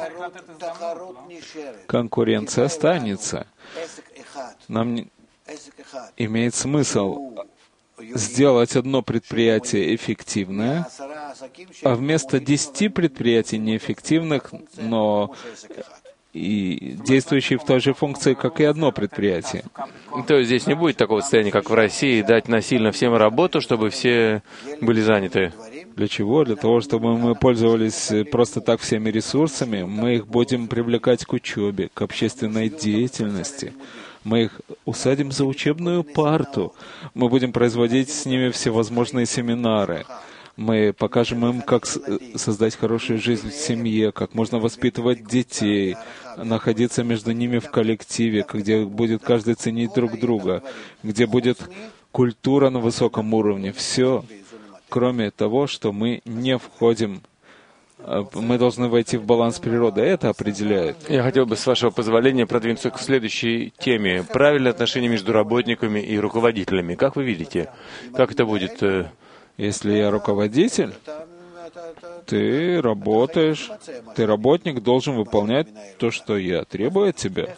[SPEAKER 2] Конкуренция останется. Нам имеет смысл сделать одно предприятие эффективное, а вместо 10 предприятий неэффективных, но и действующие в той же функции, как и одно предприятие.
[SPEAKER 1] То есть здесь не будет такого состояния, как в России, дать насильно всем работу, чтобы все были заняты.
[SPEAKER 2] Для чего? Для того, чтобы мы пользовались просто так всеми ресурсами, мы их будем привлекать к учебе, к общественной деятельности. Мы их усадим за учебную парту. Мы будем производить с ними всевозможные семинары. Мы покажем им, как создать хорошую жизнь в семье, как можно воспитывать детей, находиться между ними в коллективе, где будет каждый ценить друг друга, где будет культура на высоком уровне. Все, кроме того, что мы не входим, мы должны войти в баланс природы. Это определяет.
[SPEAKER 1] Я хотел бы, с вашего позволения, продвинуться к следующей теме. Правильные отношения между работниками и руководителями. Как вы видите? Как это будет?
[SPEAKER 2] Если я руководитель, ты работаешь, ты работник, должен выполнять то, что я требую от тебя.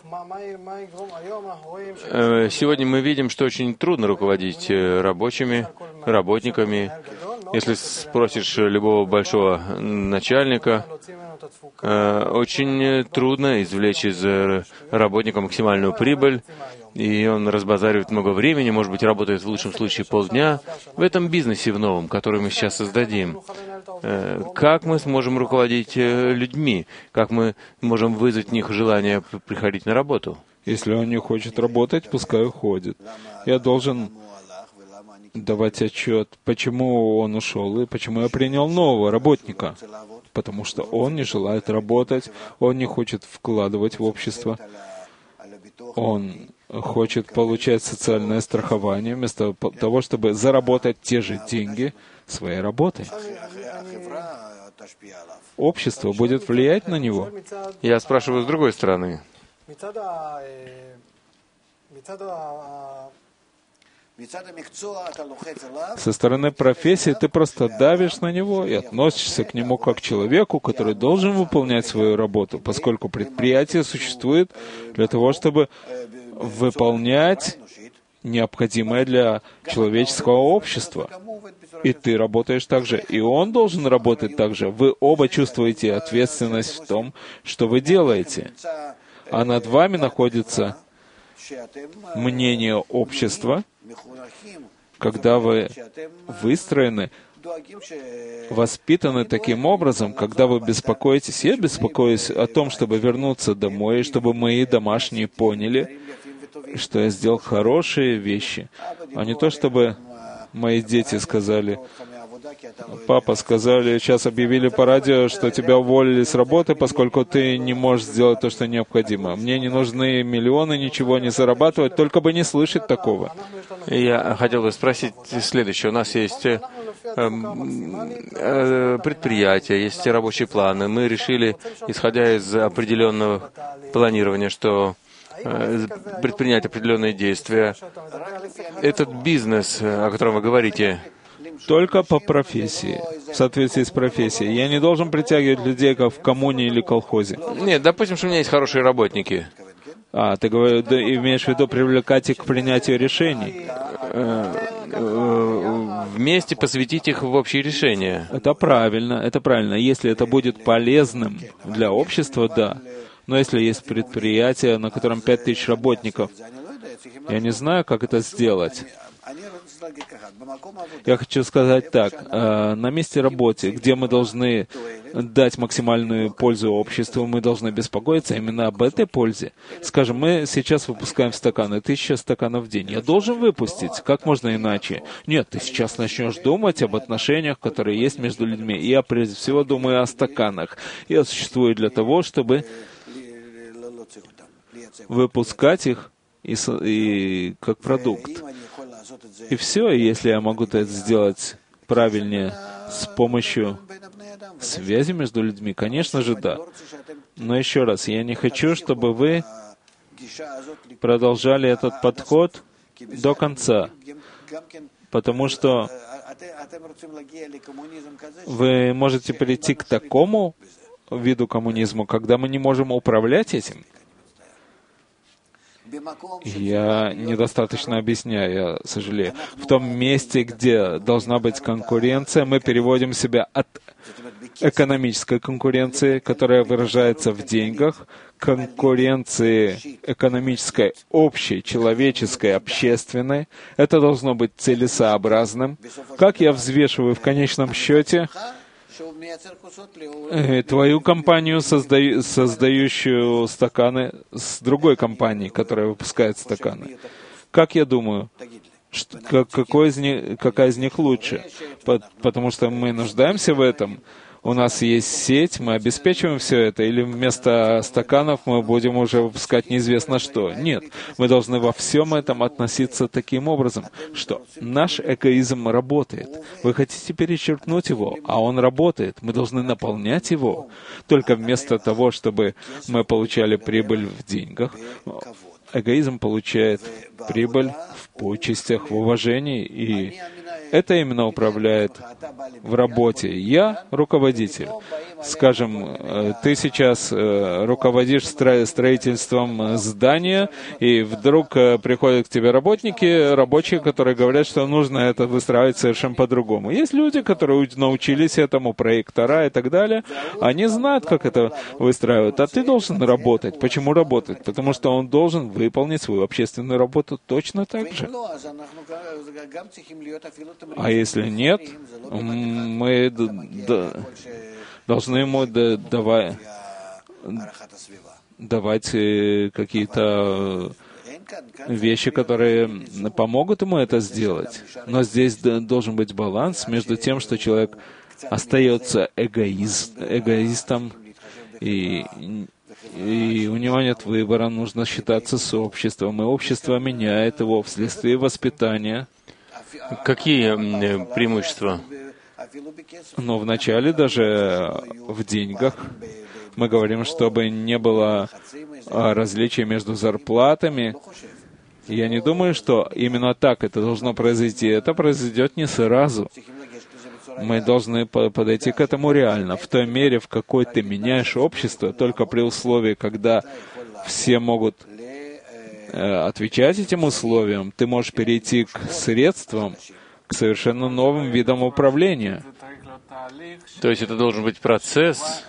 [SPEAKER 1] Сегодня мы видим, что очень трудно руководить работниками. Если спросишь любого большого начальника, очень трудно извлечь из работника максимальную прибыль, и он разбазаривает много времени, может быть, работает в лучшем случае полдня. В этом бизнесе в новом, который мы сейчас создадим, как мы сможем руководить людьми? Как мы можем вызвать в них желание приходить на работу?
[SPEAKER 2] Если он не хочет работать, пускай уходит. Я должен давать отчет, почему он ушел и почему я принял нового работника. Потому что он не желает работать, он не хочет вкладывать в общество, он хочет получать социальное страхование вместо того, чтобы заработать те же деньги своей работой. Общество будет влиять на него.
[SPEAKER 1] Я спрашиваю с другой стороны.
[SPEAKER 2] Со стороны профессии ты просто давишь на него и относишься к нему как к человеку, который должен выполнять свою работу, поскольку предприятие существует для того, чтобы выполнять необходимое для человеческого общества. И ты работаешь так же, и он должен работать так же. Вы оба чувствуете ответственность в том, что вы делаете. А над вами находится мнение общества, когда вы выстроены, воспитаны таким образом, когда вы беспокоитесь. Я беспокоюсь о том, чтобы вернуться домой, и чтобы мои домашние поняли, что я сделал хорошие вещи, а не то, чтобы мои дети сказали: «Папа, сказали, сейчас объявили по радио, что тебя уволили с работы, поскольку ты не можешь сделать то, что необходимо. Мне не нужны миллионы, ничего не зарабатывать, только бы не слышать такого».
[SPEAKER 1] Я хотел бы спросить следующее. У нас есть предприятия, есть рабочие планы. Мы решили, исходя из определенного планирования, что предпринять определенные действия. Этот бизнес, о котором вы говорите,
[SPEAKER 2] только по профессии, в соответствии с профессией. Я не должен притягивать людей, как в коммуне или колхозе.
[SPEAKER 1] Нет, допустим, что у меня есть хорошие работники.
[SPEAKER 2] Ты имеешь в виду привлекать их к принятию решений?
[SPEAKER 1] Вместе посвятить их в общие решения.
[SPEAKER 2] Это правильно, это правильно. Если это будет полезным для общества, да. Но если есть предприятие, на котором 5000 работников, я не знаю, как это сделать. Я хочу сказать так. На месте работы, где мы должны дать максимальную пользу обществу, мы должны беспокоиться именно об этой пользе. Скажем, мы сейчас выпускаем стаканы, 1000 стаканов в день. Я должен выпустить. Как можно иначе? Нет, ты сейчас начнешь думать об отношениях, которые есть между людьми. И я прежде всего думаю о стаканах. Я существую для того, чтобы выпускать их и как продукт. И все, если я могу это сделать правильнее с помощью связи между людьми? Конечно же, да. Но еще раз, я не хочу, чтобы вы продолжали этот подход до конца, потому что вы можете прийти к такому виду коммунизма, когда мы не можем управлять этим. Я недостаточно объясняю, я сожалею. В том месте, где должна быть конкуренция, мы переводим себя от экономической конкуренции, которая выражается в деньгах, конкуренции экономической, общей, человеческой, общественной. Это должно быть целесообразным. Как я взвешиваю в конечном счете твою компанию, создающую стаканы, с другой компанией, которая выпускает стаканы? Как я думаю, какая из них лучше? Потому что мы нуждаемся в этом. У нас есть сеть, мы обеспечиваем все это, или вместо стаканов мы будем уже выпускать неизвестно что? Нет, мы должны во всем этом относиться таким образом, что наш эгоизм работает. Вы хотите перечеркнуть его, а он работает. Мы должны наполнять его. Только вместо того, чтобы мы получали прибыль в деньгах, эгоизм получает прибыль в почестях, в уважении, и это именно управляет в работе. Я руководитель. Скажем, ты сейчас руководишь строительством здания, и вдруг приходят к тебе рабочие, которые говорят, что нужно это выстраивать совершенно по-другому. Есть люди, которые научились этому, проектора и так далее. Они знают, как это выстраивать. А ты должен работать. Почему работать? Потому что он должен выполнить свою общественную работу точно так же. А если нет, мы должны ему давать какие-то вещи, которые помогут ему это сделать. Но здесь должен быть баланс между тем, что человек остается эгоистом, и у него нет выбора, нужно считаться с обществом, и общество меняет его вследствие воспитания.
[SPEAKER 1] Какие преимущества?
[SPEAKER 2] Но вначале даже в деньгах мы говорим, чтобы не было различия между зарплатами. Я не думаю, что именно так это должно произойти. Это произойдет не сразу. Мы должны подойти к этому реально. В той мере, в какой ты меняешь общество, только при условии, когда все могут отвечать этим условиям, ты можешь перейти к средствам, к совершенно новым видам управления.
[SPEAKER 1] То есть это должен быть процесс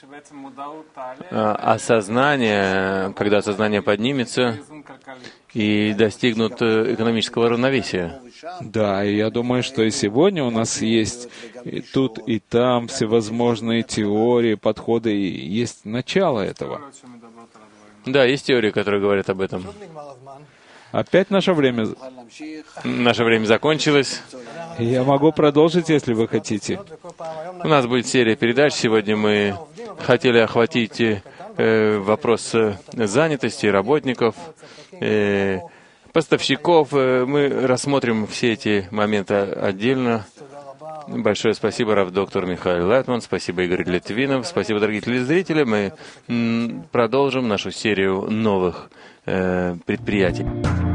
[SPEAKER 1] осознания, когда сознание поднимется и достигнут экономического равновесия.
[SPEAKER 2] Да, и я думаю, что и сегодня у нас есть и тут, и там всевозможные теории, подходы, и есть начало этого.
[SPEAKER 1] Да, есть теории, которые говорят об этом.
[SPEAKER 2] Опять наше время закончилось. Я могу продолжить, если вы хотите.
[SPEAKER 1] У нас будет серия передач. Сегодня мы хотели охватить вопрос занятости работников, поставщиков. Мы рассмотрим все эти моменты отдельно. Большое спасибо, рав-доктор Михаил Лайтман, спасибо, Игорь Литвинов, спасибо, дорогие телезрители. Мы продолжим нашу серию новых предприятий.